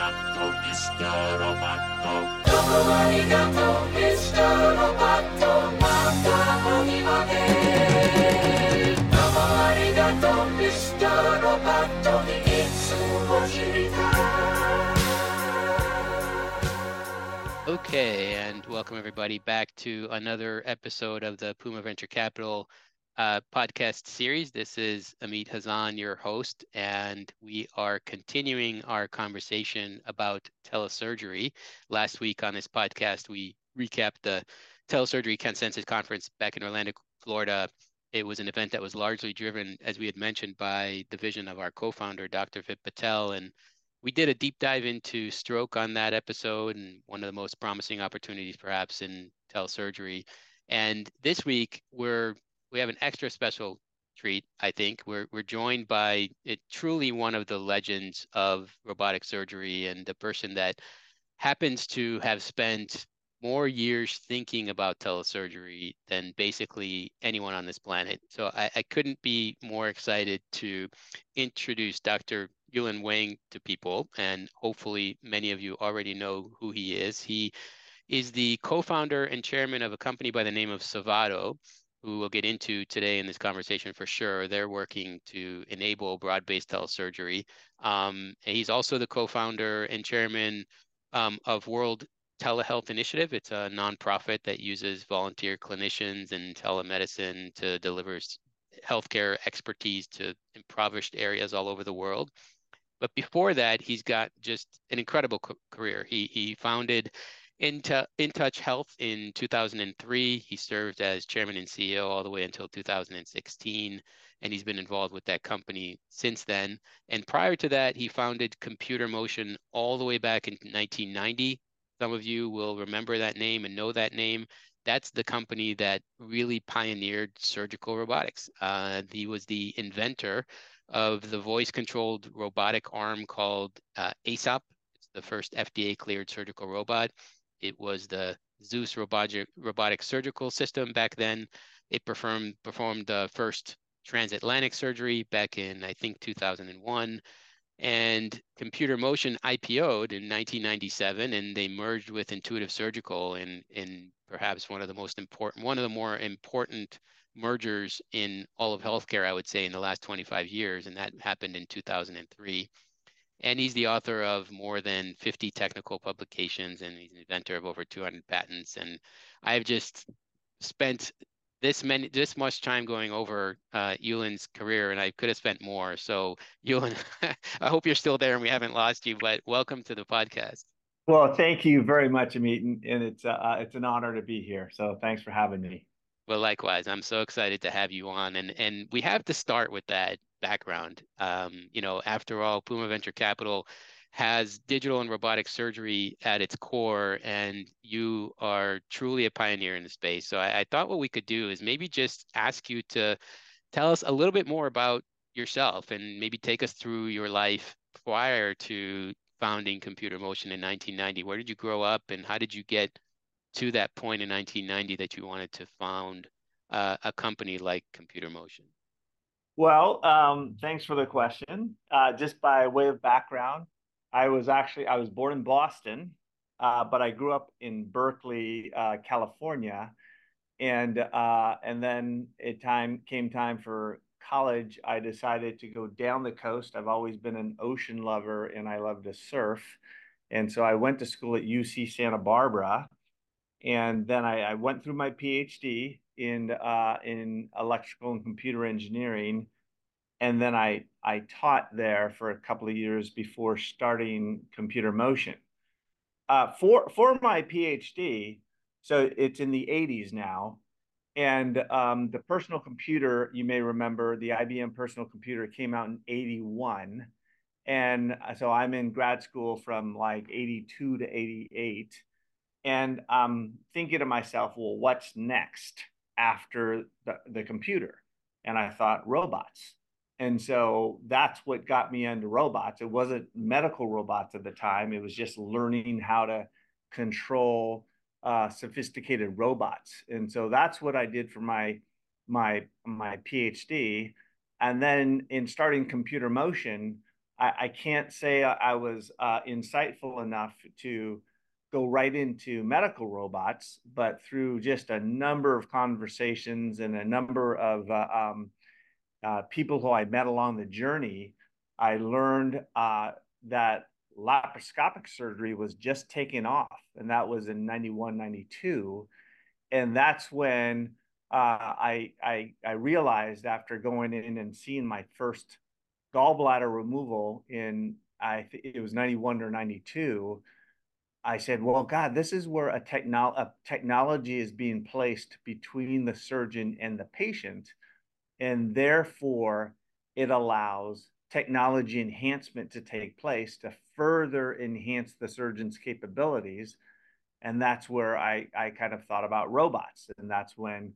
Roboto, Mr. Roboto. Domo arigato, Mr. Roboto. Mata onimade. Domo arigato, Mr. Roboto. Itsumo shiritai. Okay, and welcome everybody back to another episode of the Puma Venture Capital podcast series. This is Amit Hazan, your host, and we are continuing our conversation about telesurgery. Last week on this podcast, we recapped the Telesurgery Consensus Conference back in Orlando, Florida. It was an event that was largely driven, as we had mentioned, by the vision of our co-founder, Dr. Vip Patel, and we did a deep dive into stroke on that episode and one of the most promising opportunities perhaps in telesurgery. And this week we have an extra special treat, I think. We're joined by truly one of the legends of robotic surgery and the person that happens to have spent more years thinking about telesurgery than basically anyone on this planet. So I couldn't be more excited to introduce Dr. Yulin Wang to people, and hopefully many of you already know who he is. He is the co-founder and chairman of a company by the name of Savado, who we'll get into today in this conversation for sure. They're working to enable broad-based telesurgery. He's also the co-founder and chairman of World Telehealth Initiative. It's a nonprofit that uses volunteer clinicians and telemedicine to deliver healthcare expertise to impoverished areas all over the world. But before that, he's got just an incredible career. He founded InTouch Health in 2003. He served as chairman and CEO all the way until 2016, and he's been involved with that company since then. And prior to that, he founded Computer Motion all the way back in 1990. Some of you will remember that name and know that name. That's the company that really pioneered surgical robotics. He was the inventor of the voice-controlled robotic arm called ASAP. It's the first FDA-cleared surgical robot. It was the Zeus robotic surgical system back then. It performed the first transatlantic surgery back in, I think, 2001. And Computer Motion IPO'd in 1997, and they merged with Intuitive Surgical in perhaps one of the more important mergers in all of healthcare, I would say, in the last 25 years, and that happened in 2003. And he's the author of more than 50 technical publications, and he's an inventor of over 200 patents. And I've just spent this much time going over Yulin's career, and I could have spent more. So Yulin, I hope you're still there and we haven't lost you, but welcome to the podcast. Well, thank you very much, Amit, and it's an honor to be here. So thanks for having me. Well, likewise, I'm so excited to have you on, and we have to start with that background. After all, Puma Venture Capital has digital and robotic surgery at its core, and you are truly a pioneer in the space. So I thought what we could do is maybe just ask you to tell us a little bit more about yourself and maybe take us through your life prior to founding Computer Motion in 1990. Where did you grow up, and how did you get to that point in 1990 that you wanted to found a company like Computer Motion? Well, thanks for the question. Just by way of background, I was born in Boston, but I grew up in Berkeley, California, and then came time for college. I decided to go down the coast. I've always been an ocean lover, and I love to surf, and so I went to school at UC Santa Barbara. And then I went through my PhD in electrical and computer engineering, and then I taught there for a couple of years before starting Computer Motion. For my PhD, so it's in the 80s now, and the personal computer, you may remember, the IBM personal computer came out in 81, and so I'm in grad school from like 82 to 88. And I'm thinking to myself, well, what's next after the computer? And I thought robots. And so that's what got me into robots. It wasn't medical robots at the time. It was just learning how to control sophisticated robots. And so that's what I did for my PhD. And then in starting Computer Motion, I can't say I was insightful enough to go right into medical robots, but through just a number of conversations and a number of people who I met along the journey, I learned that laparoscopic surgery was just taking off, and that was in 91, 92. And that's when I realized, after going in and seeing my first gallbladder removal in, it was 91 or 92, I said, well, God, this is where a technology is being placed between the surgeon and the patient, and therefore it allows technology enhancement to take place to further enhance the surgeon's capabilities. And that's where I kind of thought about robots, and that's when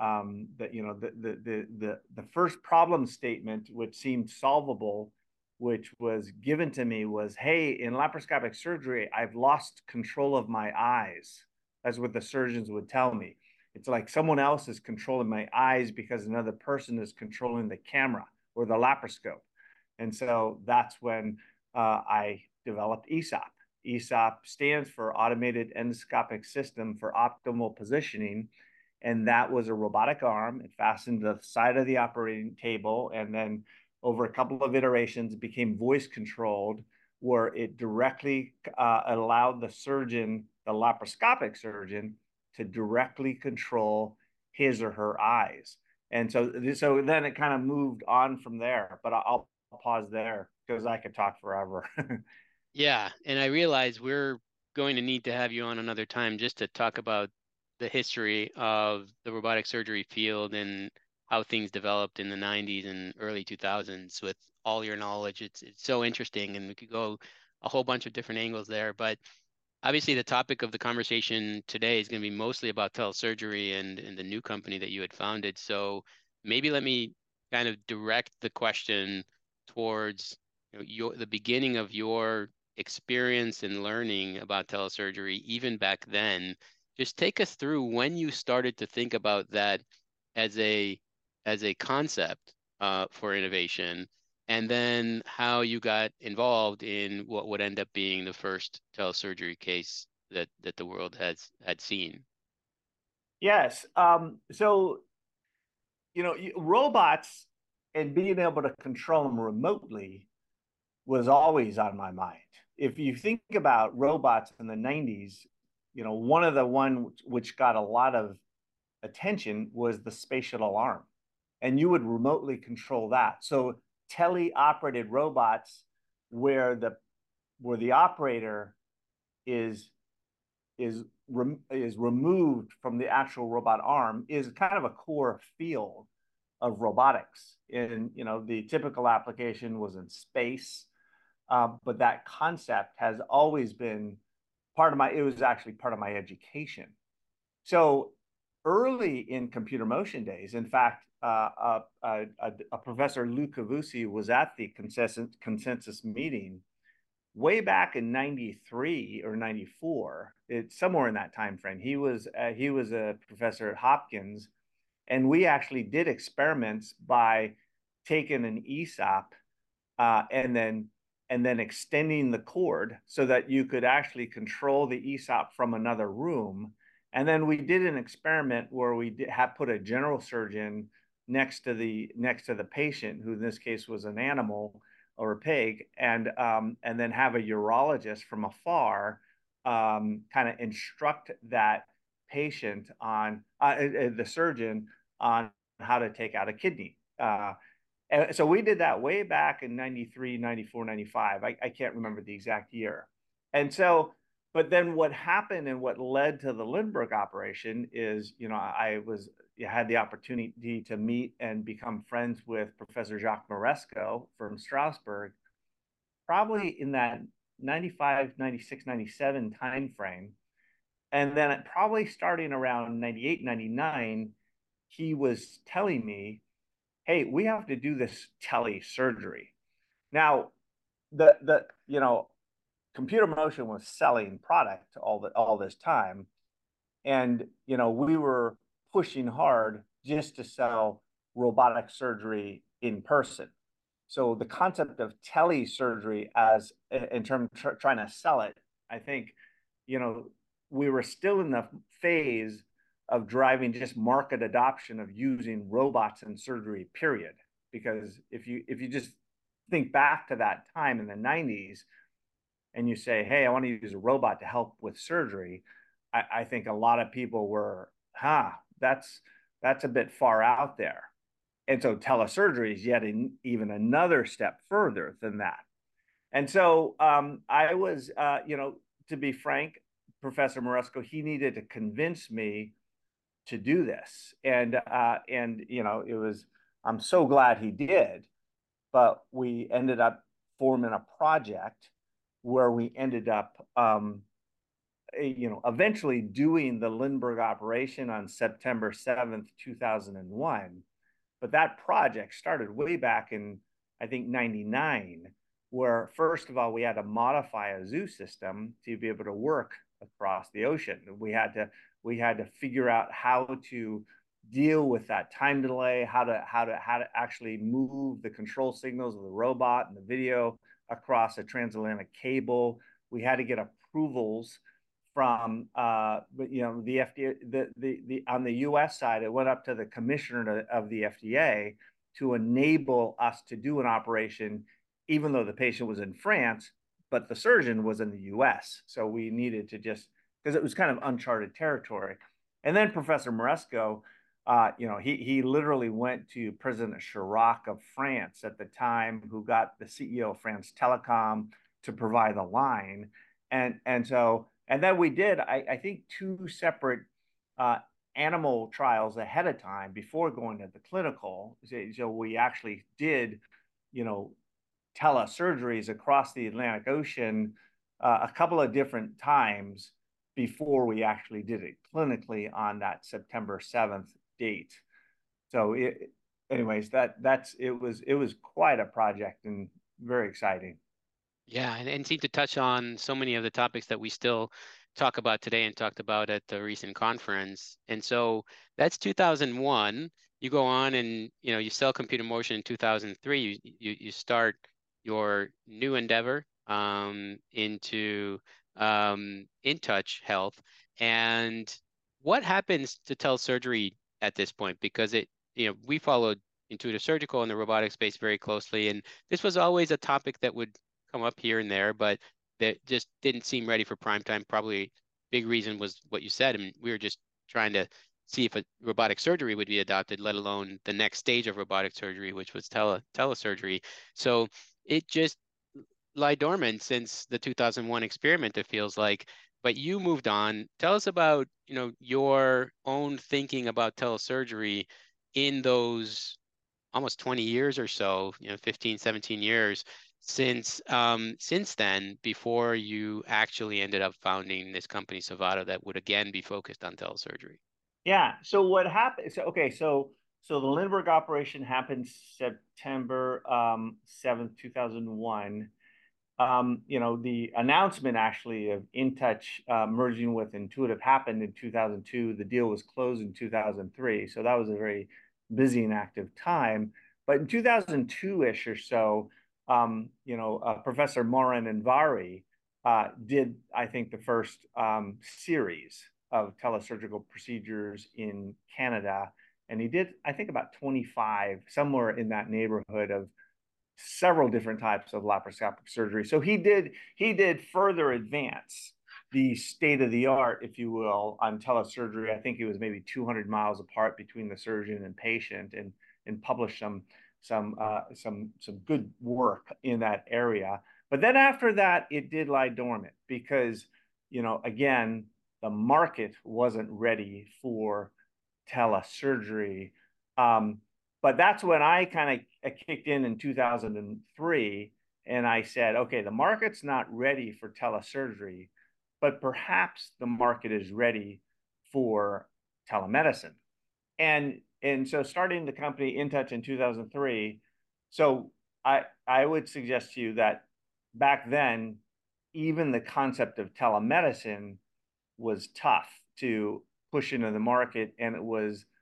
the first problem statement, which seemed solvable, which was given to me, was, hey, in laparoscopic surgery, I've lost control of my eyes. That's what the surgeons would tell me. It's like someone else is controlling my eyes because another person is controlling the camera or the laparoscope. And so that's when I developed ESOP. ESOP stands for Automated Endoscopic System for Optimal Positioning. And that was a robotic arm. It fastened to the side of the operating table. And then over a couple of iterations, it became voice controlled, where it directly allowed the surgeon, the laparoscopic surgeon, to directly control his or her eyes. And so then it kind of moved on from there. But I'll pause there because I could talk forever. Yeah, and I realize we're going to need to have you on another time just to talk about the history of the robotic surgery field and how things developed in the 90s and early 2000s with all your knowledge. It's so interesting, and we could go a whole bunch of different angles there. But obviously, the topic of the conversation today is going to be mostly about telesurgery and the new company that you had founded. So maybe let me kind of direct the question towards the beginning of your experience and learning about telesurgery, even back then. Just take us through when you started to think about that as a concept for innovation, and then how you got involved in what would end up being the first telesurgery case that the world had seen. Yes. So, robots and being able to control them remotely was always on my mind. If you think about robots in the 90s, one of the one which got a lot of attention was the spatial alarm, and you would remotely control that. So teleoperated robots, where the operator is removed from the actual robot arm, is kind of a core field of robotics. And the typical application was in space, but that concept has always been it was actually part of my education. So early in computer motion days, in fact, a professor, Lou Cavusi, was at the consensus meeting way back in 93 or 94. It's somewhere in that time frame. He was a professor at Hopkins, and we actually did experiments by taking an ESOP and then extending the cord so that you could actually control the ESOP from another room. And then we did an experiment where we put a general surgeon next to the patient, who in this case was an animal or a pig, and then have a urologist from afar kind of instruct that patient on the surgeon on how to take out a kidney. And so we did that way back in 93, 94, 95. I can't remember the exact year. And so, but then what happened and what led to the Lindbergh operation is, I had the opportunity to meet and become friends with Professor Jacques Moresco from Strasbourg, probably in that 95, 96, 97 timeframe. And then probably starting around 98, 99, he was telling me, hey, we have to do this telesurgery. Now, the computer motion was selling product all this time, and we were pushing hard just to sell robotic surgery in person. so the concept of telesurgery as in terms trying to sell it, I think, we were still in the phase of driving just market adoption of using robots in surgery, period. Because if you just think back to that time in the 90s and you say, hey, I want to use a robot to help with surgery, I think a lot of people were, that's a bit far out there. And so telesurgery is yet even another step further than that. And so I was, to be frank, Professor Maresco, he needed to convince me to do this. And it was, I'm so glad he did, but we ended up forming a project where we ended up, eventually doing the Lindbergh operation on September 7th, 2001. But that project started way back in, I think, 99, where first of all, we had to modify a zoo system to be able to work across the ocean. We had to figure out how to deal with that time delay, how to actually move the control signals of the robot and the video across a transatlantic cable. We had to get approvals from the FDA. The on the U.S. side, it went up to the commissioner of the FDA to enable us to do an operation, even though the patient was in France, but the surgeon was in the U.S. So we needed to just, because it was kind of uncharted territory. And then Professor Maresco, he literally went to President Chirac of France at the time, who got the CEO of France Telecom to provide the line. And then we did, I think, 2 separate animal trials ahead of time before going to the clinical. So we actually did, telesurgeries across the Atlantic Ocean a couple of different times before we actually did it clinically on that September 7th date. So it was quite a project and very exciting. Yeah, and seem to touch on so many of the topics that we still talk about today and talked about at the recent conference. And so that's 2001. You go on and you sell Computer Motion in 2003. You start your new endeavor into InTouch Health. And what happens to telesurgery at this point? Because we followed Intuitive Surgical and the robotic space very closely, and this was always a topic that would come up here and there, but that just didn't seem ready for prime time. Probably big reason was what you said. I mean, we were just trying to see if a robotic surgery would be adopted, let alone the next stage of robotic surgery, which was telesurgery. So it just lie dormant since the 2001 experiment, it feels like. But you moved on. Tell us about your own thinking about telesurgery in those almost 20 years or so, 15, 17 years since then, before you actually ended up founding this company, Sovato, that would again be focused on telesurgery. Yeah. So what happened? So the Lindbergh operation happened September 7th, 2001. The announcement actually of InTouch merging with Intuitive happened in 2002. The deal was closed in 2003. So that was a very busy and active time. But in 2002-ish or so, Professor Moran Anvari did, I think, the first series of telesurgical procedures in Canada. And he did, I think, about 25, somewhere in that neighborhood, of several different types of laparoscopic surgery. So he did further advance the state of the art, if you will, on telesurgery. I think it was maybe 200 miles apart between the surgeon and patient, and published some good work in that area. But then after that, it did lie dormant because, again, the market wasn't ready for telesurgery. But that's when I kind of kicked in 2003, and I said, okay, the market's not ready for telesurgery, but perhaps the market is ready for telemedicine. And so starting the company InTouch in 2003, so I would suggest to you that back then, even the concept of telemedicine was tough to push into the market, and it was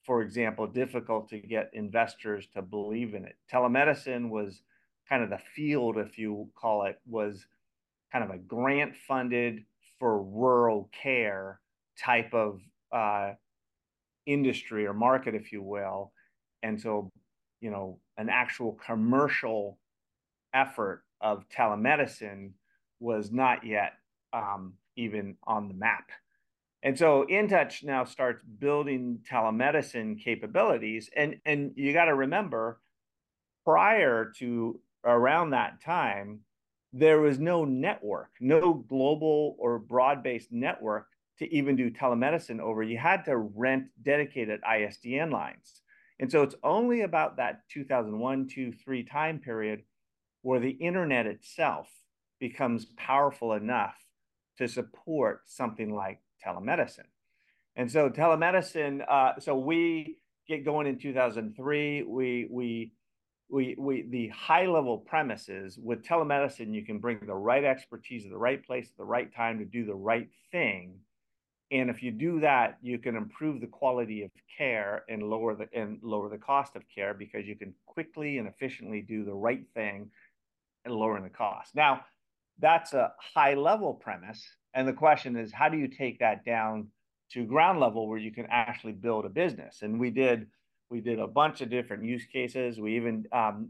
for example, difficult to get investors to believe in it. Telemedicine was kind of the field, if you call it, was kind of a grant funded for rural care type of industry or market, if you will. And so, an actual commercial effort of telemedicine was not yet even on the map. And so InTouch now starts building telemedicine capabilities. And you got to remember, prior to around that time, there was no network, no global or broad-based network to even do telemedicine over. You had to rent dedicated ISDN lines. And so it's only about that 2001, 2, 3 time period where the internet itself becomes powerful enough to support something like telemedicine. And so telemedicine, so we get going in 2003. The high level premises with telemedicine, you can bring the right expertise at the right place at the right time to do the right thing. And if you do that, you can improve the quality of care and lower the cost of care, because you can quickly and efficiently do the right thing and lowering the cost. Now, that's a high level premise. And the question is, how do you take that down to ground level where you can actually build a business? And we did a bunch of different use cases. We even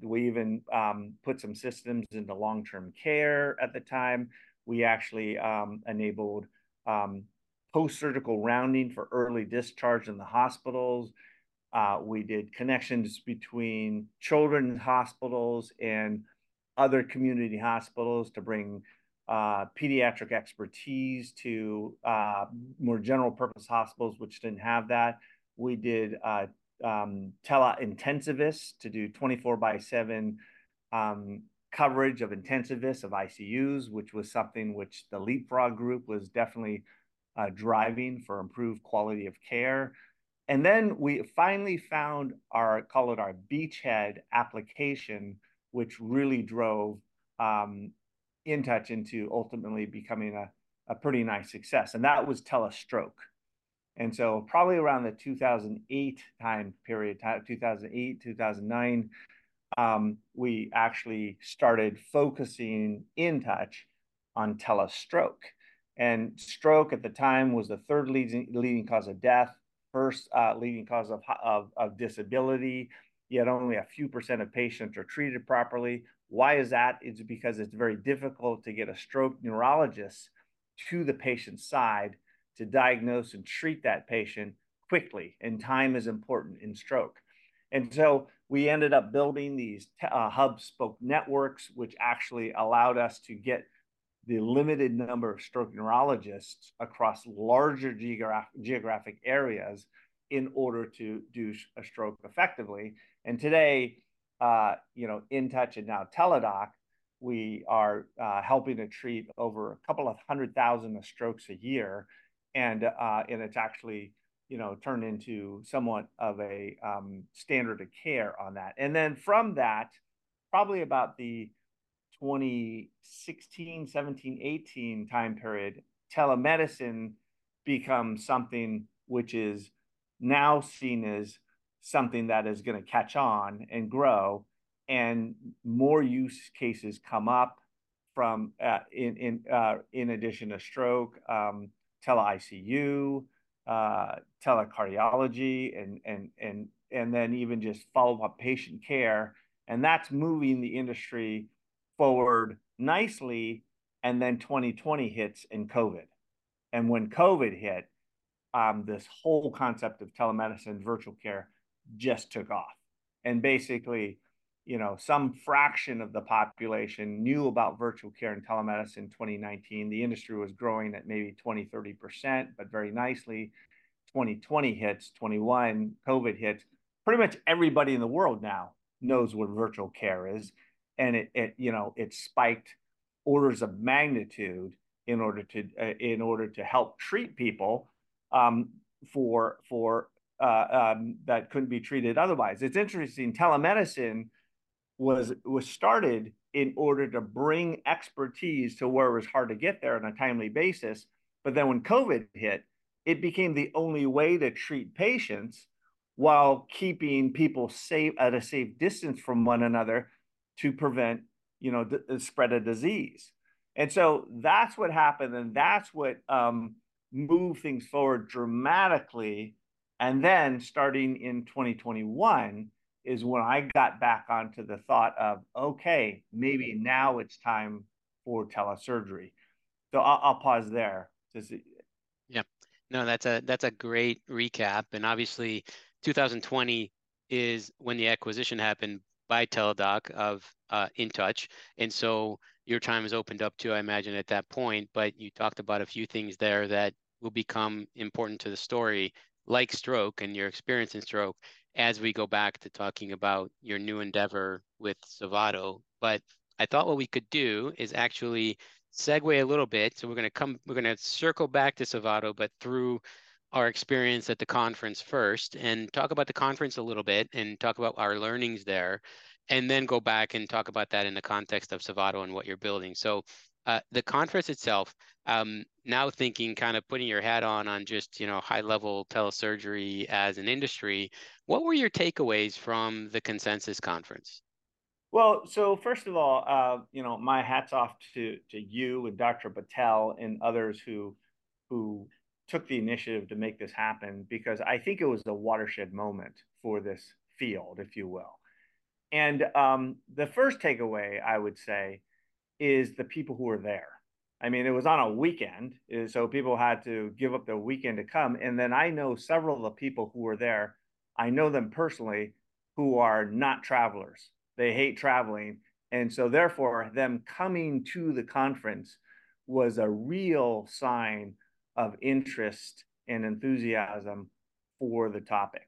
put some systems into long-term care at the time. We actually enabled post-surgical rounding for early discharge in the hospitals. We did connections between children's hospitals and other community hospitals to bring pediatric expertise to more general purpose hospitals, which didn't have that. We did tele-intensivists to do 24/7 coverage of intensivists of ICUs, which was something which the Leapfrog group was definitely driving for improved quality of care. And then we finally found call it our beachhead application, which really drove InTouch into ultimately becoming a pretty nice success. And that was telestroke. And so probably around the 2008 time period, 2008, 2009, we actually started focusing InTouch on telestroke. And stroke at the time was the third leading cause of death, first leading cause of disability. Yet only a few percent of patients are treated properly. Why is that? It's because it's very difficult to get a stroke neurologist to the patient's side to diagnose and treat that patient quickly. And time is important in stroke. And so we ended up building these hub-spoke networks, which actually allowed us to get the limited number of stroke neurologists across larger geographic areas in order to do a stroke effectively. And today, InTouch and now Teladoc, we are helping to treat over a couple of 100,000 strokes a year, and it's actually turned into somewhat of a standard of care on that. And then from that, probably about the 2016, 17, 18 time period, telemedicine becomes something which is now seen as something that is going to catch on and grow, and more use cases come up from in addition to stroke, tele-ICU, telecardiology, and then even just follow-up patient care. And that's moving the industry forward nicely. And then 2020 hits and COVID. And when COVID hit, this whole concept of telemedicine, virtual care just took off. And basically, some fraction of the population knew about virtual care and telemedicine in 2019. The industry was growing at maybe 20, 30%, but very nicely. 2020 hits, 21, COVID hits. Pretty much everybody in the world now knows what virtual care is. And it spiked orders of magnitude in order to help treat people for that couldn't be treated otherwise. It's interesting. Telemedicine was started in order to bring expertise to where it was hard to get there on a timely basis. But then when COVID hit, it became the only way to treat patients while keeping people safe at a safe distance from one another to prevent, the spread of disease. And so that's what happened, and that's what moved things forward dramatically. And then starting in 2021 is when I got back onto the thought of, okay, maybe now it's time for telesurgery. So I'll pause there. Yeah, no, that's a great recap. And obviously, 2020 is when the acquisition happened by Teladoc of InTouch, and so your time is opened up to, I imagine, at that point. But you talked about a few things there that will become important to the story, like stroke and your experience in stroke, as we go back to talking about your new endeavor with Savado. But I thought what we could do is actually segue a little bit. So we're going to circle back to Savado, but through our experience at the conference first, and talk about the conference a little bit and talk about our learnings there, and then go back and talk about that in the context of Savado and what you're building. So the conference itself, now thinking, kind of putting your hat on just, high level telesurgery as an industry, what were your takeaways from the Consensus conference? Well, so first of all, my hat's off to you and Dr. Patel and others who took the initiative to make this happen, because I think it was a watershed moment for this field, if you will. And the first takeaway I would say is the people who were there. I mean, it was on a weekend, so people had to give up their weekend to come. And then I know several of the people who were there. I know them personally, who are not travelers. They hate traveling. And so therefore, them coming to the conference was a real sign of interest and enthusiasm for the topic.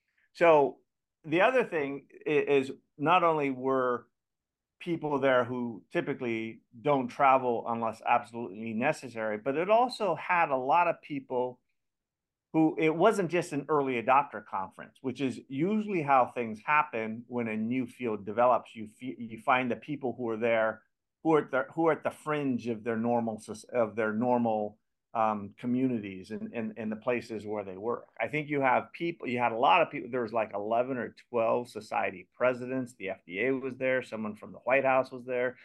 So the other thing is, not only were people there who typically don't travel unless absolutely necessary, but it also had a lot of people who, it wasn't just an early adopter conference, which is usually how things happen when a new field develops. You find the people who are there who are at the fringe of their normal communities and the places where they work. I think you had a lot of people. There was like 11 or 12 society presidents. The FDA was there. Someone from the White House was there.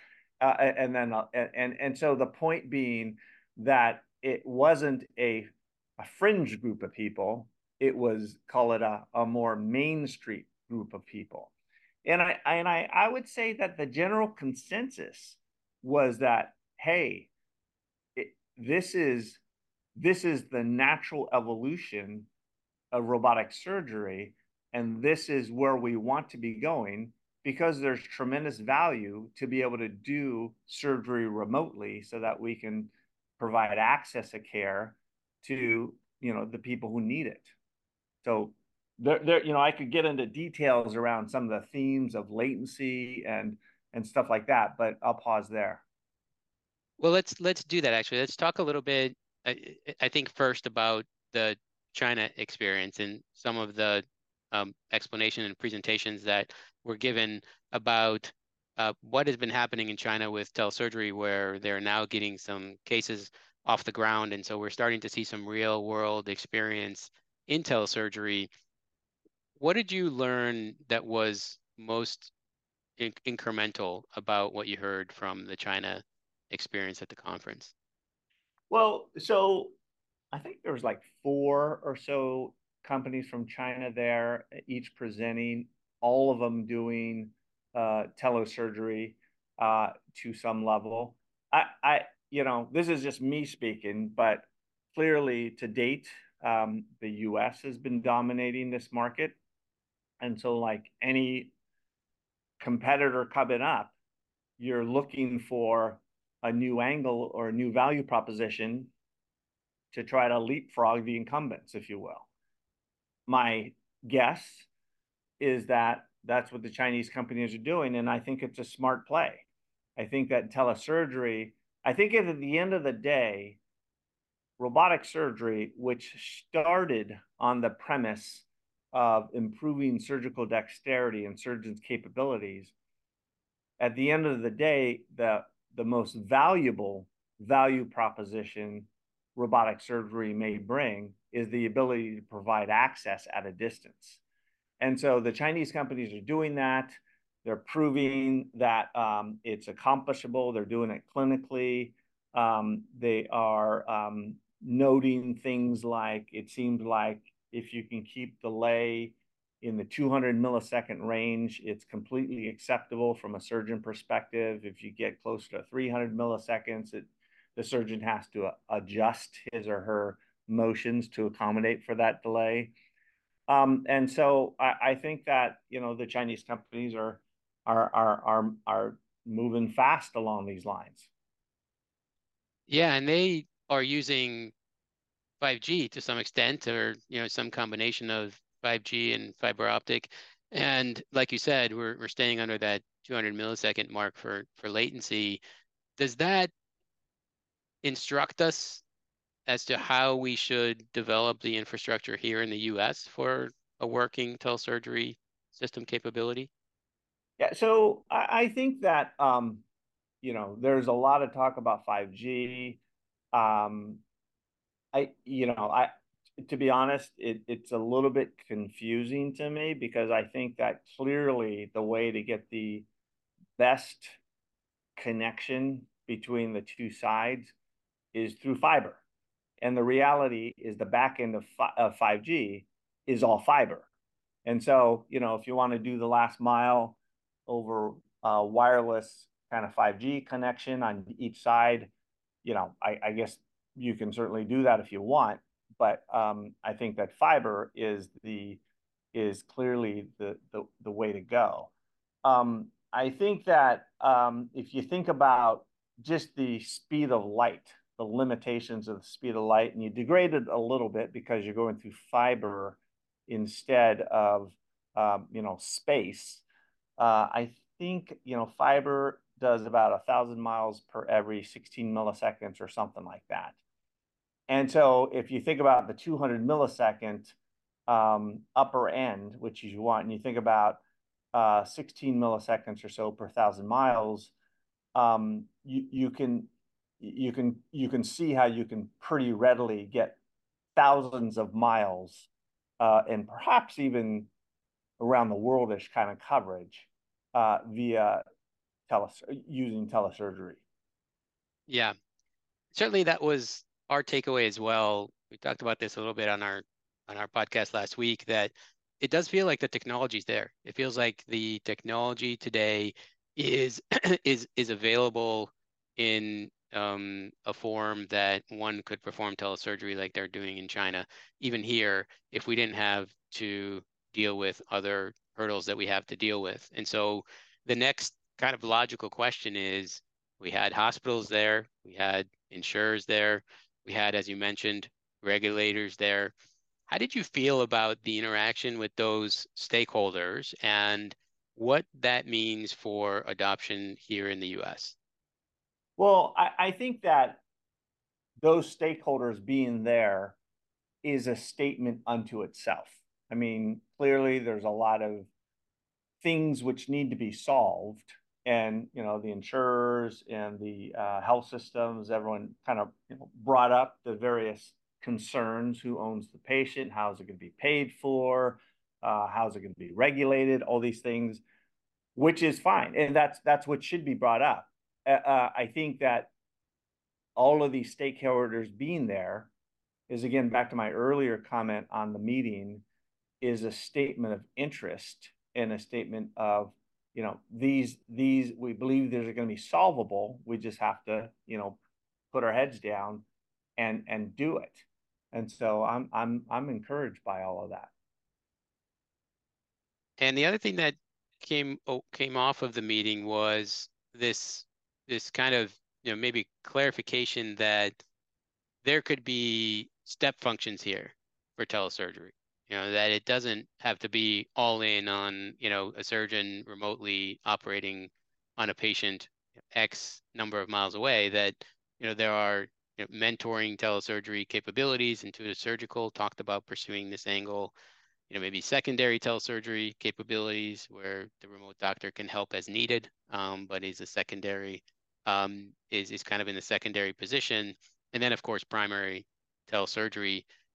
And so the point being that it wasn't a fringe group of people. It was, call it a more Main Street group of people. And I would say that the general consensus was that, hey, this is the natural evolution of robotic surgery, and this is where we want to be going, because there's tremendous value to be able to do surgery remotely so that we can provide access to care to the people who need it. So I could get into details around some of the themes of latency and stuff like that, but I'll pause there. Well, let's do that actually. Let's talk a little bit, I think, first about the China experience and some of the explanation and presentations that were given about what has been happening in China with telesurgery, where they're now getting some cases off the ground. And so we're starting to see some real world experience in telesurgery. What did you learn that was most incremental about what you heard from the China experience at the conference? Well, so I think there was like 4 or so companies from China there, each presenting, all of them doing telesurgery to some level. This is just me speaking, but clearly to date, the U.S. has been dominating this market. And so like any competitor coming up, you're looking for a new angle or a new value proposition to try to leapfrog the incumbents, if you will. My guess is that that's what the Chinese companies are doing, and I think it's a smart play. I think that telesurgery, I think at the end of the day, robotic surgery, which started on the premise of improving surgical dexterity and surgeons' capabilities, at the end of the day, the most valuable value proposition robotic surgery may bring is the ability to provide access at a distance. And so the Chinese companies are doing that. They're proving that it's accomplishable. They're doing it clinically. They are noting things like it seems like if you can keep delay in the 200 millisecond range, it's completely acceptable from a surgeon perspective. If you get close to 300 milliseconds, the surgeon has to adjust his or her motions to accommodate for that delay. And so I think that the Chinese companies are moving fast along these lines. Yeah, and they are using 5G to some extent, or some combination of 5G and fiber optic. And like you said, we're staying under that 200 millisecond mark for latency. Does that instruct us as to how we should develop the infrastructure here in the US for a working telesurgery system capability? Yeah, so I think that there's a lot of talk about 5G. Um, I to be honest, it's a little bit confusing to me because I think that clearly the way to get the best connection between the two sides is through fiber. And the reality is the back end of 5G is all fiber. And so, if you want to do the last mile over wireless kind of 5G connection on each side, I guess you can certainly do that if you want. But I think that fiber is clearly the way to go. I think that if you think about just the speed of light, the limitations of the speed of light, and you degrade it a little bit because you're going through fiber instead of space. I think fiber does about 1,000 miles per every 16 milliseconds or something like that. And so if you think about the 200 millisecond upper end, which you want, and you think about 16 milliseconds or so per 1,000 miles, you can see how you can pretty readily get thousands of miles and perhaps even around the worldish kind of coverage via using telesurgery. Yeah, certainly that was our takeaway as well. We talked about this a little bit on our podcast last week, that it does feel like the technology's there. It feels like the technology today is is available in a form that one could perform telesurgery like they're doing in China, even here, if we didn't have to deal with other hurdles that we have to deal with. And so the next kind of logical question is, we had hospitals there, we had insurers there, we had, as you mentioned, regulators there. How did you feel about the interaction with those stakeholders and what that means for adoption here in the US? Well, I think that those stakeholders being there is a statement unto itself. I mean, clearly there's a lot of things which need to be solved. And, the insurers and the health systems, everyone kind of brought up the various concerns: who owns the patient, how's it going to be paid for, how's it going to be regulated, all these things, which is fine. And that's what should be brought up. I think that all of these stakeholders being there is, again, back to my earlier comment on the meeting, is a statement of interest and a statement of, these we believe these are going to be solvable. We just have to, put our heads down and do it. And so I'm encouraged by all of that. And the other thing that came off of the meeting was this kind of maybe clarification that there could be step functions here for telesurgery. That it doesn't have to be all in on a surgeon remotely operating on a patient X number of miles away. That there are mentoring telesurgery capabilities. Intuitive Surgical talked about pursuing this angle. Maybe secondary telesurgery capabilities where the remote doctor can help as needed, but is a secondary, is kind of in the secondary position. And then, of course, primary telesurgery.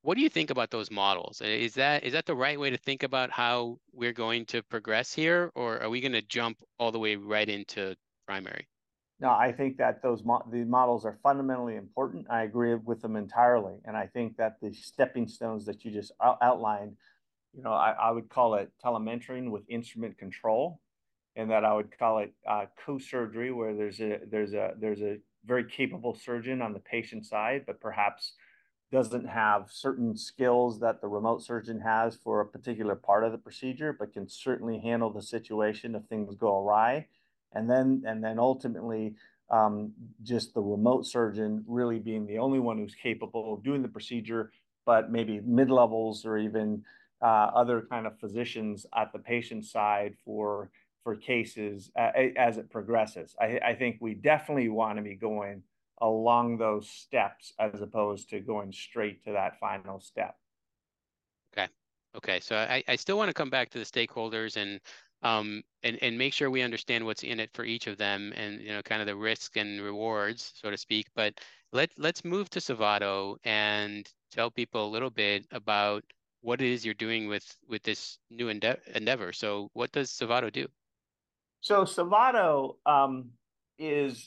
What do you think about those models? Is that the right way to think about how we're going to progress here, or are we going to jump all the way right into primary? No, I think that the models are fundamentally important. I agree with them entirely, and I think that the stepping stones that you just outlined, I would call it telementoring with instrument control, and that I would call it co-surgery, where there's a very capable surgeon on the patient side, but perhaps doesn't have certain skills that the remote surgeon has for a particular part of the procedure, but can certainly handle the situation if things go awry. And then ultimately, um, just the remote surgeon really being the only one who's capable of doing the procedure, but maybe mid-levels or even other kind of physicians at the patient side for cases as it progresses. I think we definitely want to be going along those steps as opposed to going straight to that final step. Okay. Okay. So I still want to come back to the stakeholders and make sure we understand what's in it for each of them and kind of the risk and rewards, so to speak. But let's move to Savado and tell people a little bit about what it is you're doing with this new endeavor. So what does Savado do? So Savado is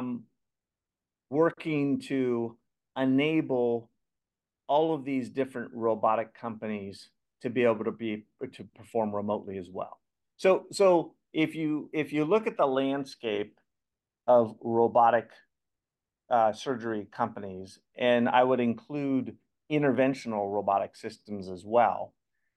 working to enable all of these different robotic companies to be able to perform remotely as well. So if you look at the landscape of robotic surgery companies, and I would include interventional robotic systems as well,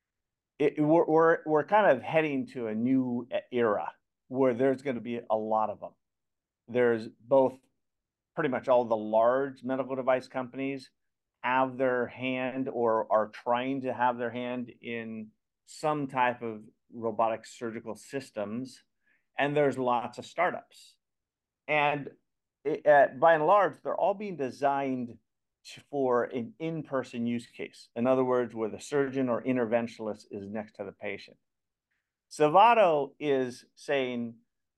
we're kind of heading to a new era where there's going to be a lot of them. There's both pretty much all the large medical device companies have their hand or are trying to have their hand in some type of robotic surgical systems, and there's lots of startups. And by and large, they're all being designed for an in-person use case. In other words, where the surgeon or interventionalist is next to the patient. Savado is saying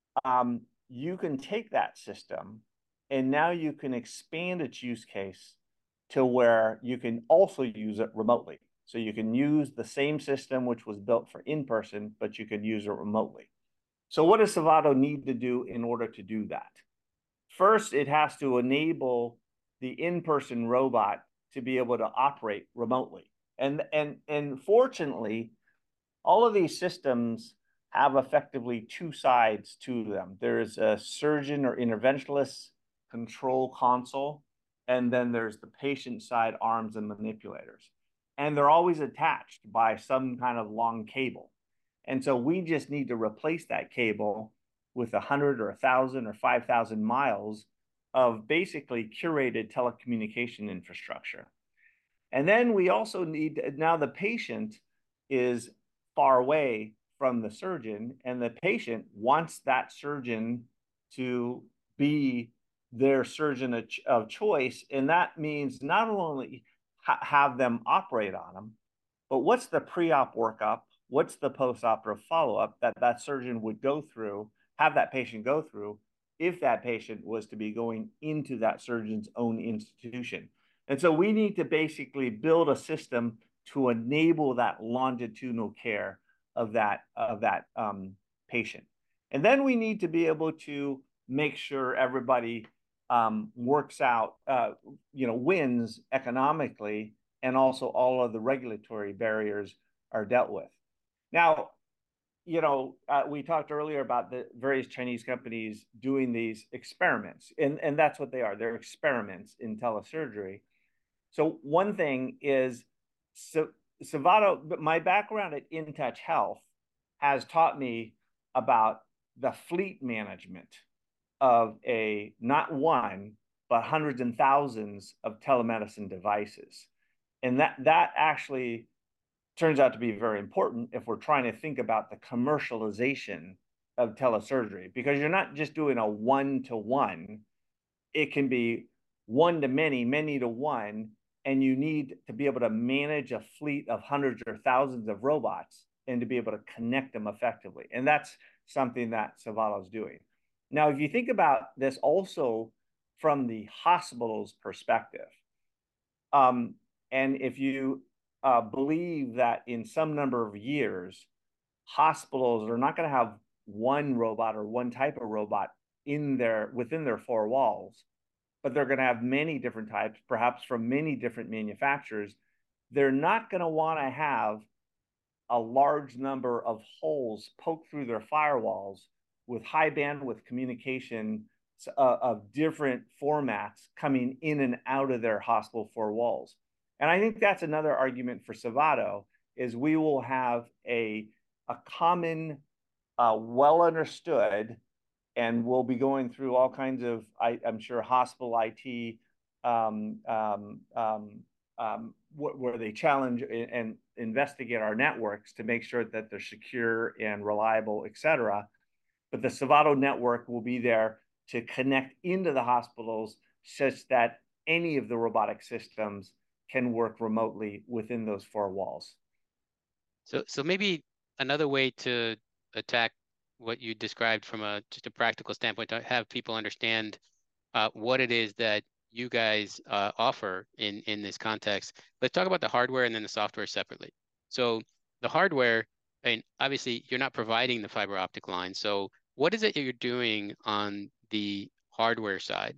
you can take that system and now you can expand its use case to where you can also use it remotely. So you can use the same system which was built for in-person, but you can use it remotely. So what does Savado need to do in order to do that? First, it has to enable the in-person robot to be able to operate remotely. And fortunately, all of these systems have effectively two sides to them. There's a surgeon or interventionalist control console, and then there's the patient side arms and manipulators. And they're always attached by some kind of long cable. And so we just need to replace that cable with 100 or 1,000 or 5,000 miles of basically curated telecommunication infrastructure. And then we also need, now the patient is far away from the surgeon, and the patient wants that surgeon to be their surgeon of choice. And that means not only have them operate on them, but what's the pre-op workup? What's the post-operative follow-up that that surgeon would go through, have that patient go through if that patient was to be going into that surgeon's own institution? And so we need to basically build a system to enable that longitudinal care of that patient. And then we need to be able to make sure everybody works out, wins economically, and also all of the regulatory barriers are dealt with. Now, we talked earlier about the various Chinese companies doing these experiments, and that's what they are. They're experiments in telesurgery. So one thing is, Savado, my background at InTouch Health has taught me about the fleet management of not one, but hundreds and thousands of telemedicine devices. And that actually turns out to be very important if we're trying to think about the commercialization of telesurgery, because you're not just doing a one-to-one. It can be one to many, many to one, and you need to be able to manage a fleet of hundreds or thousands of robots and to be able to connect them effectively. And that's something that Savado is doing. Now, if you think about this also from the hospital's perspective, And if you believe that in some number of years, hospitals are not going to have one robot or one type of robot within their four walls, but they're going to have many different types, perhaps from many different manufacturers. They're not going to want to have a large number of holes poked through their firewalls with high bandwidth communication of different formats coming in and out of their hospital four walls. And I think that's another argument for Savado is we will have a common, well understood, and we'll be going through all kinds of, I'm sure, hospital IT where they challenge and investigate our networks to make sure that they're secure and reliable, et cetera. But the Savado network will be there to connect into the hospitals such that any of the robotic systems can work remotely within those four walls. So maybe another way to attack what you described from just a practical standpoint to have people understand what it is that you guys offer in this context. Let's talk about the hardware and then the software separately. So the hardware, and obviously you're not providing the fiber optic line. So what is it that you're doing on the hardware side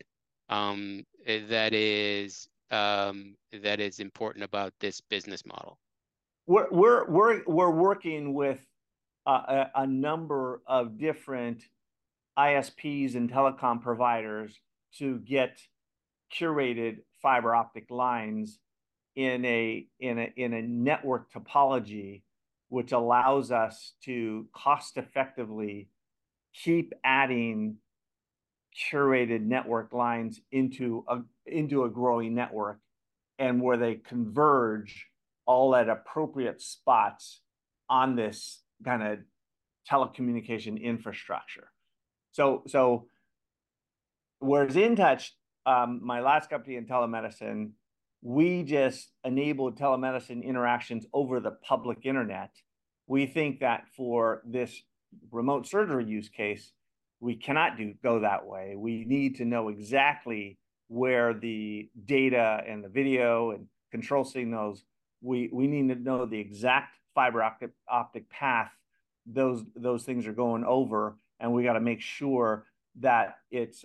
that is important about this business model? We're working with a number of different ISPs and telecom providers to get curated fiber optic lines in a network topology, which allows us to cost effectively keep adding curated network lines into a growing network, and where they converge all at appropriate spots on this kind of telecommunication infrastructure. So whereas InTouch, my last company in telemedicine, we just enabled telemedicine interactions over the public internet. We think that for this remote surgery use case, we cannot go that way. We need to know exactly where the data and the video and control signals, we need to know the exact fiber optic path those things are going over, and we got to make sure that it's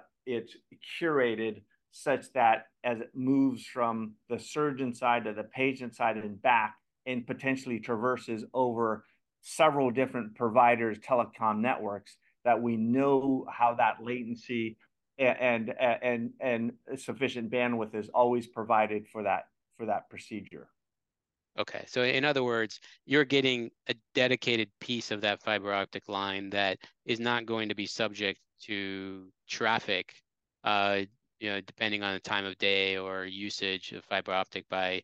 curated such that as it moves from the surgeon side to the patient side and back, and potentially traverses over several different providers' telecom networks, that we know how that latency and sufficient bandwidth is always provided for that procedure. Okay, so in other words, you're getting a dedicated piece of that fiber optic line that is not going to be subject to traffic, depending on the time of day or usage of fiber optic by,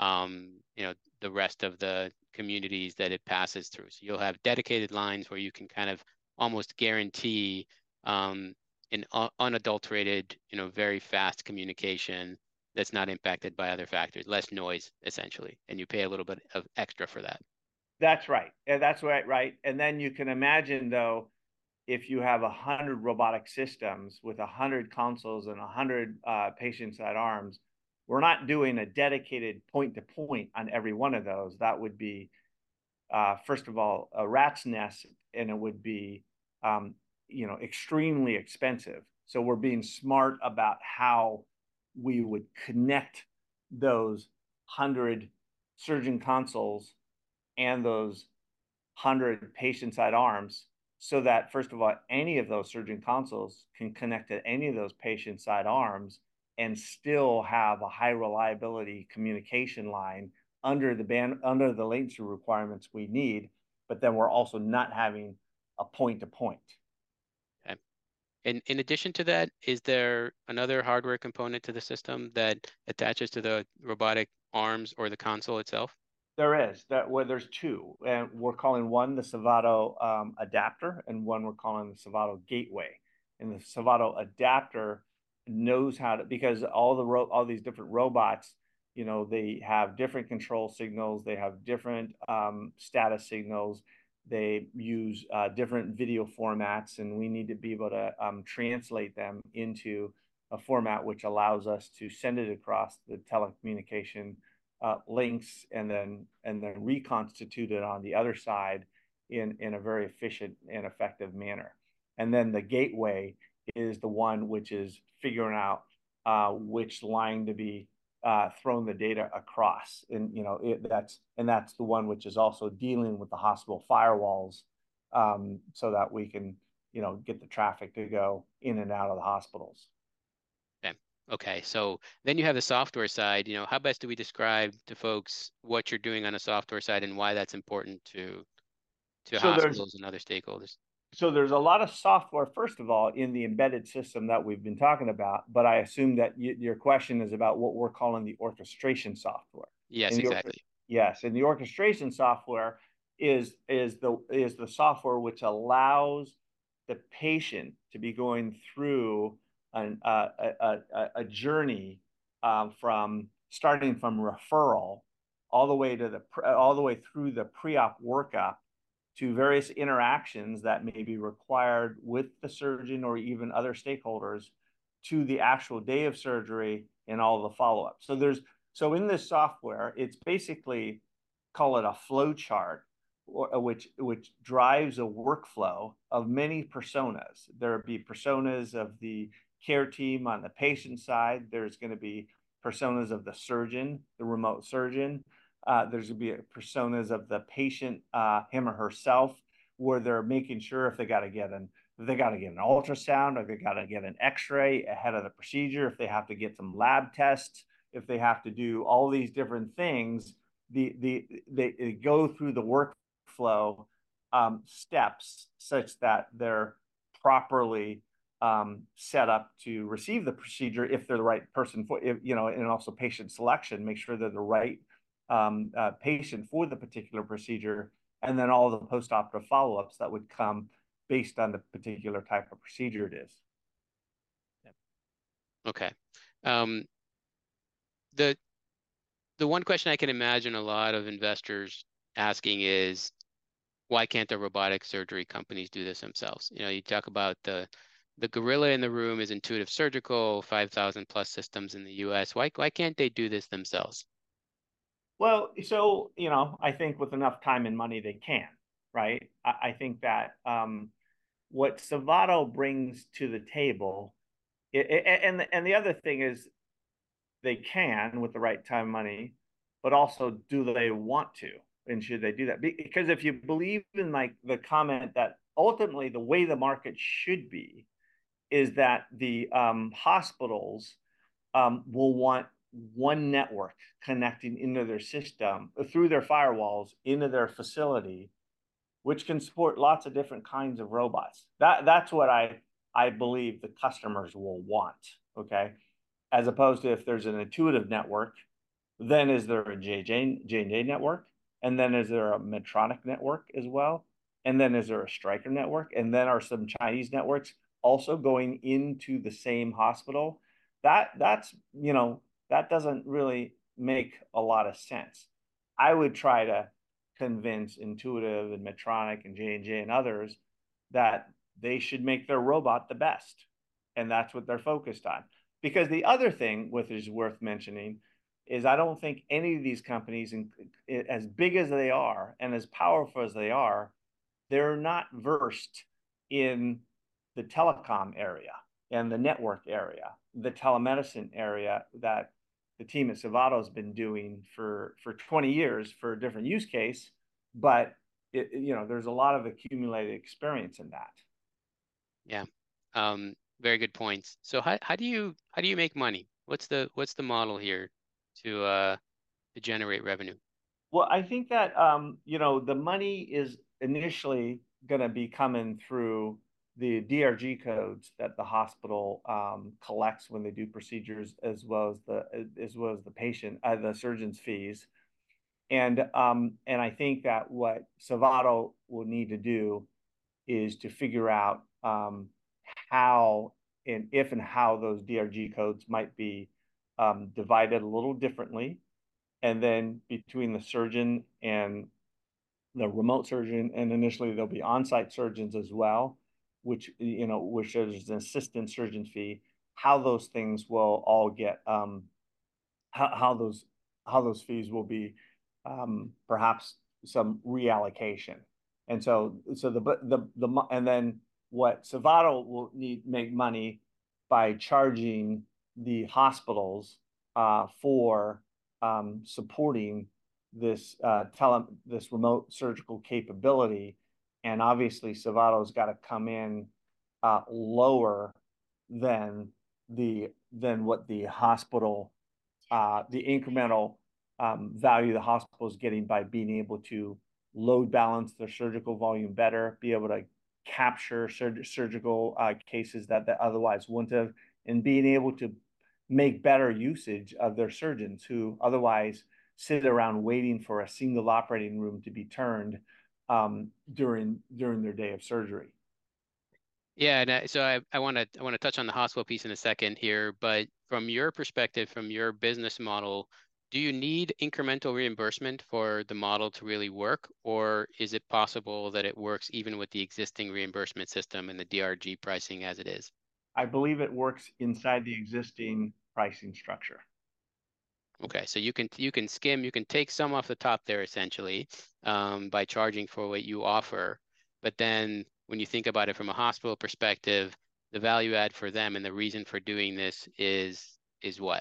the rest of the communities that it passes through. So you'll have dedicated lines where you can kind of almost guarantee an unadulterated, very fast communication that's not impacted by other factors, less noise essentially, and you pay a little bit of extra for that. That's right. And that's right. And then you can imagine, though, if you have 100 robotic systems with 100 consoles and 100 patient-side arms, we're not doing a dedicated point-to-point on every one of those. That would be, first of all, a rat's nest, and it would be, extremely expensive. So we're being smart about how we would connect those 100 surgeon consoles and those 100 patient-side arms, so that, first of all, any of those surgeon consoles can connect to any of those patient-side arms and still have a high reliability communication line under the latency requirements we need, but then we're also not having a point-to-point. Okay. And in addition to that, is there another hardware component to the system that attaches to the robotic arms or the console itself? There is. There's two, and we're calling one the Savado adapter, and one we're calling the Savado gateway. And the Savado adapter knows how to, because all these different robots, they have different control signals, they have different status signals, they use different video formats, and we need to be able to translate them into a format which allows us to send it across the telecommunication links and then reconstitute it on the other side in a very efficient and effective manner. And then the gateway is the one which is figuring out which line to be thrown the data across, and that's the one which is also dealing with the hospital firewalls, so that we can get the traffic to go in and out of the hospitals. Okay. So then you have the software side. How best do we describe to folks what you're doing on the software side and why that's important to hospitals and other stakeholders? So there's a lot of software, first of all, in the embedded system that we've been talking about, but I assume that your question is about what we're calling the orchestration software. Yes, exactly. Yes, and the orchestration software is the software which allows the patient to be going through a journey, from starting from referral all the way through the pre-op workup to various interactions that may be required with the surgeon or even other stakeholders, to the actual day of surgery and all the follow-up. So in this software, it's basically, call it a flow chart, which drives a workflow of many personas. There would be personas of the care team on the patient side. There's going to be personas of the surgeon, the remote surgeon. There's going to be personas of the patient, him or herself, where they're making sure if they got to get an ultrasound, or they got to get an X-ray ahead of the procedure, if they have to get some lab tests, if they have to do all these different things, they go through the workflow steps such that they're properly set up to receive the procedure if they're the right person for, and also patient selection, make sure they're the right patient for the particular procedure, and then all the post-operative follow-ups that would come based on the particular type of procedure it is. Okay. The one question I can imagine a lot of investors asking is, why can't the robotic surgery companies do this themselves? You talk about the gorilla in the room is Intuitive Surgical, 5,000 plus systems in the US. Why can't they do this themselves? Well, so, I think with enough time and money, they can, right? I think that what Savado brings to the table, and the other thing is, they can with the right time and money, but also, do they want to? And should they do that? Because if you believe in like the comment that ultimately the way the market should be is that the hospitals will want one network connecting into their system through their firewalls into their facility, which can support lots of different kinds of robots. That's what I believe the customers will want. Okay, as opposed to if there's an Intuitive network, then is there a J&J network, and then is there a Medtronic network as well, and then is there a Stryker network, and then are some Chinese networks also going into the same hospital? That doesn't really make a lot of sense. I would try to convince Intuitive and Medtronic and J&J and others that they should make their robot the best, and that's what they're focused on. Because the other thing which is worth mentioning is, I don't think any of these companies, as big as they are and as powerful as they are, they're not versed in the telecom area and the network area, the telemedicine area that the team at Savado has been doing for 20 years for a different use case, but there's a lot of accumulated experience in that. Yeah, very good points. So how do you make money? What's the model here to generate revenue? Well, I think that the money is initially going to be coming through the DRG codes that the hospital collects when they do procedures, as well as the surgeon's fees, and I think that what Savado will need to do is to figure out how and if and how those DRG codes might be divided a little differently, and then between the surgeon and the remote surgeon, and initially there'll be on-site surgeons as well, which there's an assistant surgeon fee, how those things will all get how fees will be perhaps some reallocation. And so and then what Spravato will make money by charging the hospitals for supporting this this remote surgical capability. And obviously Spravato's got to come in lower than what the hospital the incremental value the hospital is getting by being able to load balance their surgical volume better, be able to capture surgical cases that otherwise wouldn't have, and being able to make better usage of their surgeons who otherwise sit around waiting for a single operating room to be turned during their day of surgery. Yeah, and so I want to touch on the hospital piece in a second here, but from your perspective, from your business model, do you need incremental reimbursement for the model to really work, or is it possible that it works even with the existing reimbursement system and the DRG pricing as it is? I believe it works inside the existing pricing structure. Okay, so you can take some off the top there essentially by charging for what you offer, but then when you think about it from a hospital perspective, the value add for them and the reason for doing this is what?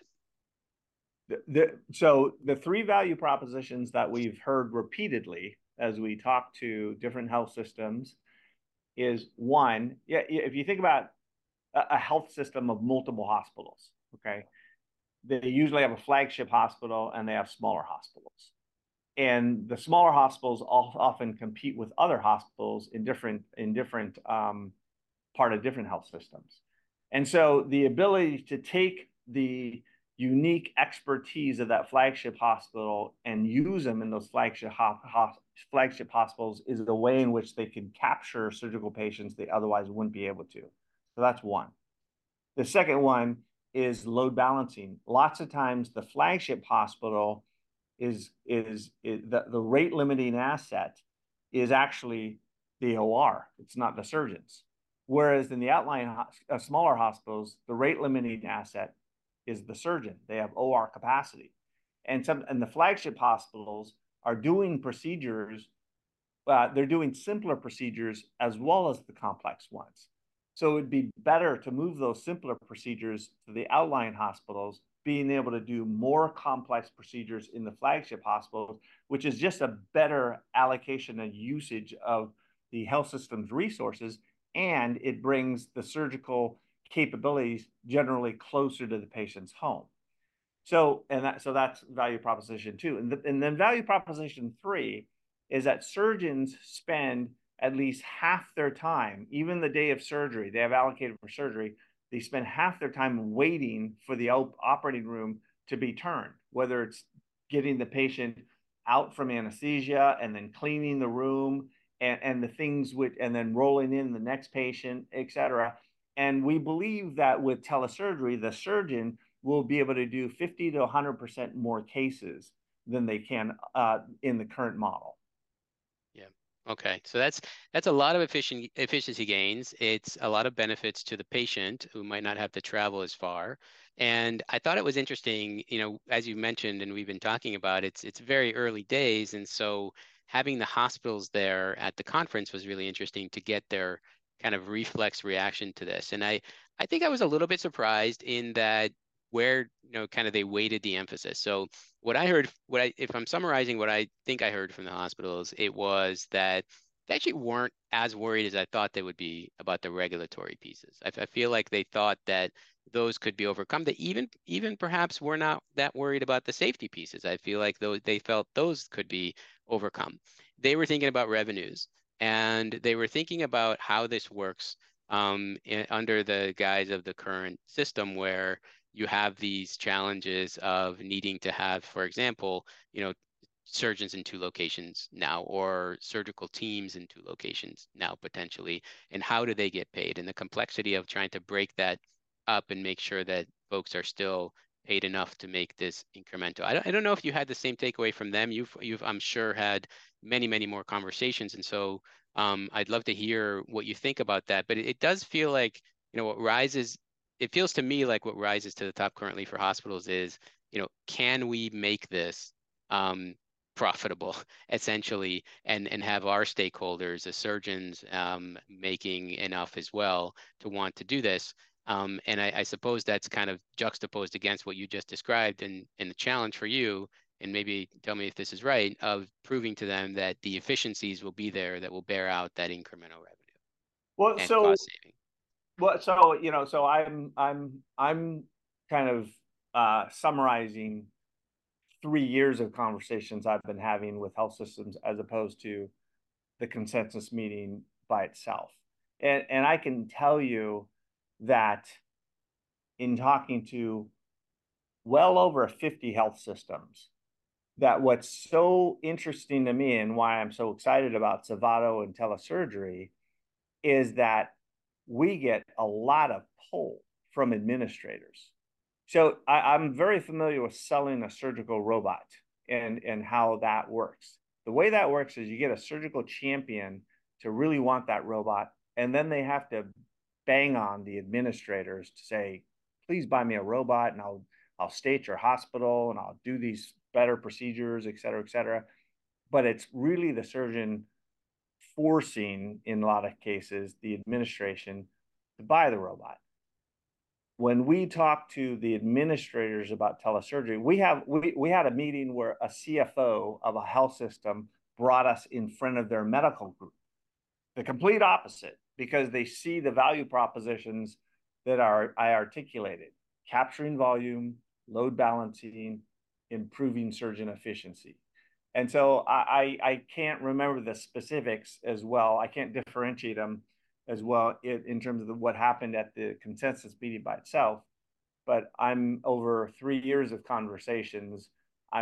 So the three value propositions that we've heard repeatedly as we talk to different health systems is one, yeah, if you think about a health system of multiple hospitals, okay, they usually have a flagship hospital and they have smaller hospitals. And the smaller hospitals often compete with other hospitals in different part of different health systems. And so the ability to take the unique expertise of that flagship hospital and use them in those flagship hospitals is the way in which they can capture surgical patients they otherwise wouldn't be able to. So that's one. The second one is load balancing. Lots of times the flagship hospital is the rate limiting asset is actually the OR. It's not the surgeons. Whereas in the outlying smaller hospitals, the rate limiting asset is the surgeon. They have OR capacity. And the flagship hospitals are doing procedures, they're doing simpler procedures as well as the complex ones. So it'd be better to move those simpler procedures to the outlying hospitals, being able to do more complex procedures in the flagship hospitals, which is just a better allocation and usage of the health system's resources, and it brings the surgical capabilities generally closer to the patient's home. So that's value proposition 2. And then value proposition 3 is that surgeons spend at least half their time, even the day of surgery, they have allocated for surgery, they spend half their time waiting for the operating room to be turned, whether it's getting the patient out from anesthesia and then cleaning the room and the things and then rolling in the next patient, et cetera. And we believe that with telesurgery, the surgeon will be able to do 50 to 100% more cases than they can in the current model. Yeah. Okay. So that's a lot of efficiency gains. It's a lot of benefits to the patient who might not have to travel as far. And I thought it was interesting, as you mentioned, and we've been talking about, it's very early days. And so having the hospitals there at the conference was really interesting to get their kind of reflex reaction to this. And I think I was a little bit surprised in that where, kind of they weighted the emphasis. So what I heard, if I'm summarizing what I think I heard from the hospitals, it was that they actually weren't as worried as I thought they would be about the regulatory pieces. I feel like they thought that those could be overcome. They even perhaps were not that worried about the safety pieces. I feel like they felt those could be overcome. They were thinking about revenues, and they were thinking about how this works under the guise of the current system where you have these challenges of needing to have, for example, surgeons in 2 locations now, or surgical teams in 2 locations now potentially, and how do they get paid, and the complexity of trying to break that up and make sure that folks are still paid enough to make this incremental. I don't know if you had the same takeaway from them. You've I'm sure had many more conversations, and so I'd love to hear what you think about that. But it does feel like what rises. It feels to me like what rises to the top currently for hospitals is can we make this profitable essentially, and have our stakeholders, the surgeons, making enough as well to want to do this. And I suppose that's kind of juxtaposed against what you just described, and the challenge for you, and maybe tell me if this is right, of proving to them that the efficiencies will be there that will bear out that incremental revenue Well, and so cost saving. so I'm kind of summarizing 3 years of conversations I've been having with health systems as opposed to the consensus meeting by itself. And I can tell you that in talking to well over 50 health systems, that what's so interesting to me and why I'm so excited about Spravato and telesurgery is that we get a lot of pull from administrators. So I'm very familiar with selling a surgical robot and how that works. The way that works is you get a surgical champion to really want that robot, and then they have to bang on the administrators to say, please buy me a robot and I'll stay at your hospital and I'll do these better procedures, et cetera, et cetera. But it's really the surgeon forcing, in a lot of cases, the administration to buy the robot. When we talk to the administrators about telesurgery, we had a meeting where a CFO of a health system brought us in front of their medical group. The complete opposite, because they see the value propositions that I articulated: capturing volume, load balancing, improving surgeon efficiency. And so I can't remember the specifics as well. I can't differentiate them as well in terms of what happened at the consensus meeting by itself. But I'm over 3 years of conversations. I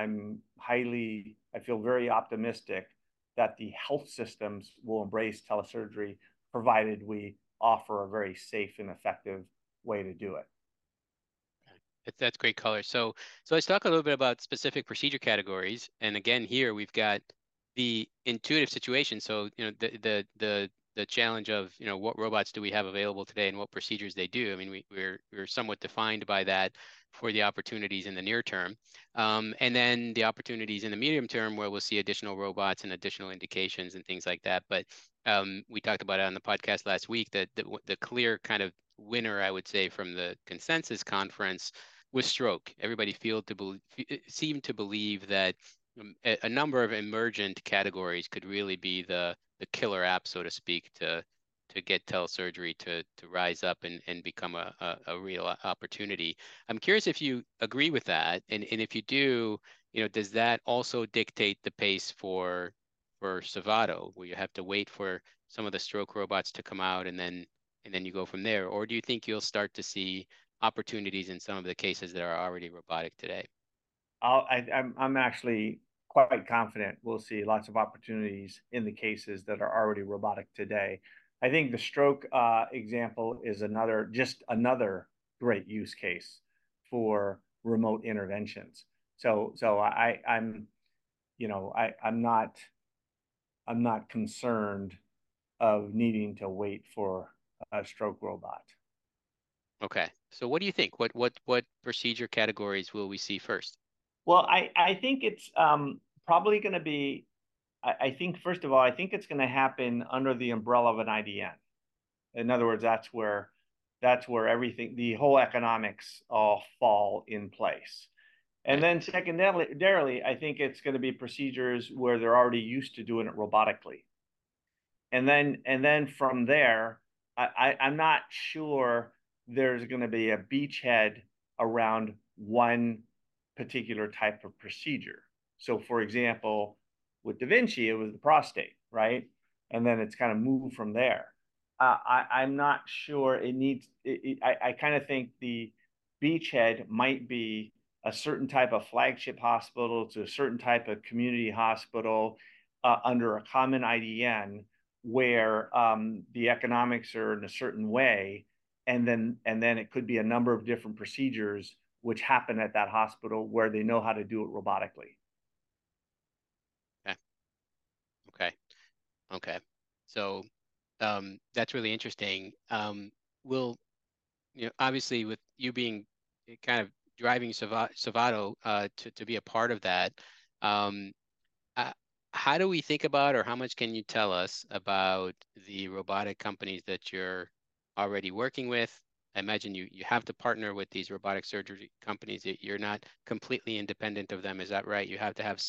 feel very optimistic that the health systems will embrace telesurgery, provided we offer a very safe and effective way to do it. That's great color. So let's talk a little bit about specific procedure categories. And again, here we've got the intuitive situation. So the challenge of what robots do we have available today and what procedures they do. I mean, we're somewhat defined by that for the opportunities in the near term, and then the opportunities in the medium term, where we'll see additional robots and additional indications and things like that. But we talked about it on the podcast last week that the clear kind of winner, I would say, from the consensus conference was stroke. Everybody seemed to believe that a number of emergent categories could really be the killer app, so to speak, to get telesurgery to rise up and become a real opportunity. I'm curious if you agree with that, and if you do, does that also dictate the pace for Spravato, where you have to wait for some of the stroke robots to come out and then you go from there? Or do you think you'll start to see opportunities in some of the cases that are already robotic today? I'm actually quite confident we'll see lots of opportunities in the cases that are already robotic today. I think the stroke example is another great use case for remote interventions. So I'm not concerned of needing to wait for a stroke robot. Okay. So what do you think? What procedure categories will we see first? Well, I think it's probably going to be, I think, first of all, I think it's going to happen under the umbrella of an IDN. In other words, that's where everything, the whole economics all fall in place. And then secondarily, I think it's going to be procedures where they're already used to doing it robotically. And then from there, I'm not sure there's going to be a beachhead around one particular type of procedure. So, for example, with Da Vinci, it was the prostate, right? And then it's kind of moved from there. I'm not sure it needs. I kind of think the beachhead might be a certain type of flagship hospital to a certain type of community hospital under a common IDN, where the economics are in a certain way, and then it could be a number of different procedures which happen at that hospital where they know how to do it robotically. Okay. So that's really interesting. Obviously, with you being kind of driving Savato to be a part of that. Um, how do we think about, or how much can you tell us about the robotic companies that you're already working with? I imagine you have to partner with these robotic surgery companies. You're not completely independent of them. Is that right? You have to have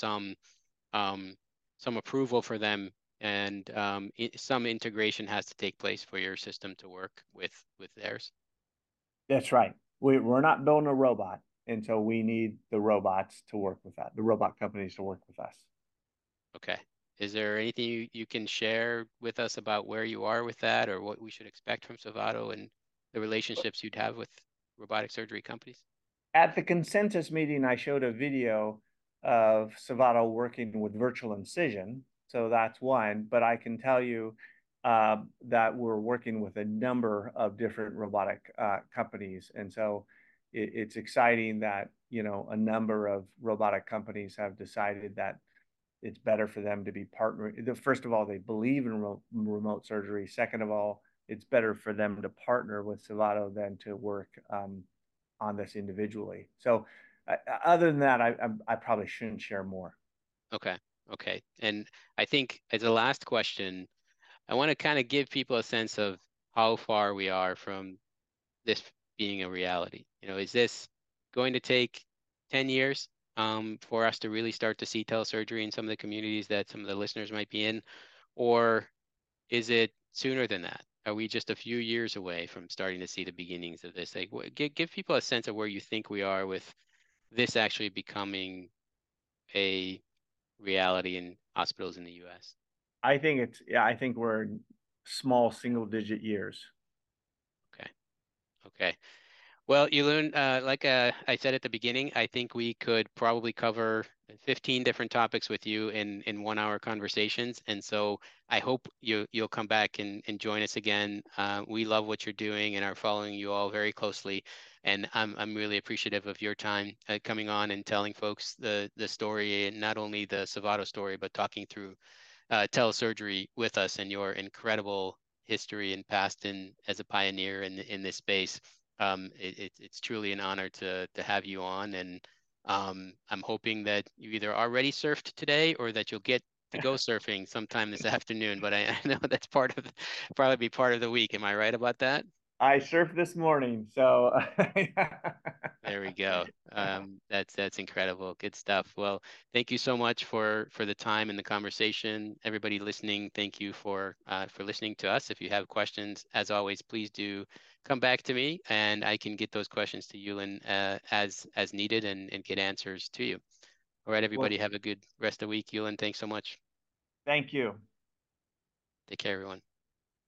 um, some approval for them, and some integration has to take place for your system to work with theirs. That's right. We're not building a robot, and so we need the robots to work with that, the robot companies to work with us. Okay. Is there anything you can share with us about where you are with that, or what we should expect from Savato and the relationships you'd have with robotic surgery companies? At the consensus meeting, I showed a video of Savato working with virtual incision. So that's one, but I can tell you that we're working with a number of different robotic companies. And so it's exciting that, you know, a number of robotic companies have decided that it's better for them to be partnering. First of all, they believe in remote surgery. Second of all, it's better for them to partner with Savato than to work on this individually. So, other than that, I probably shouldn't share more. Okay. Okay. And I think as a last question, I want to kind of give people a sense of how far we are from this being a reality. You know, is this going to take 10 years for us to really start to see telesurgery in some of the communities that some of the listeners might be in? Or is it sooner than that? Are we just a few years away from starting to see the beginnings of this? Like, give people a sense of where you think we are with this actually becoming a reality in hospitals in the U.S. I think we're in small single digit years. Okay. Okay. Well, Yulun, like I said at the beginning, I think we could probably cover 15 different topics with you in 1 hour conversations. And so I hope you'll come back and join us again. We love what you're doing and are following you all very closely. And I'm really appreciative of your time coming on and telling folks the story, and not only the Savato story, but talking through telesurgery with us and your incredible history and past as a pioneer in this space. It's truly an honor to have you on, and I'm hoping that you either already surfed today or that you'll get to go surfing sometime this afternoon. But I know that's probably be part of the week. Am I right about that? I surfed this morning, so There we go. That's incredible. Good stuff. Well, thank you so much for the time and the conversation. Everybody listening, thank you for listening to us. If you have questions, as always, please do come back to me, and I can get those questions to you and as needed, and get answers to you. All right, well, everybody, have a good rest of the week. Yulin, thanks so much. thank you. Take care, everyone.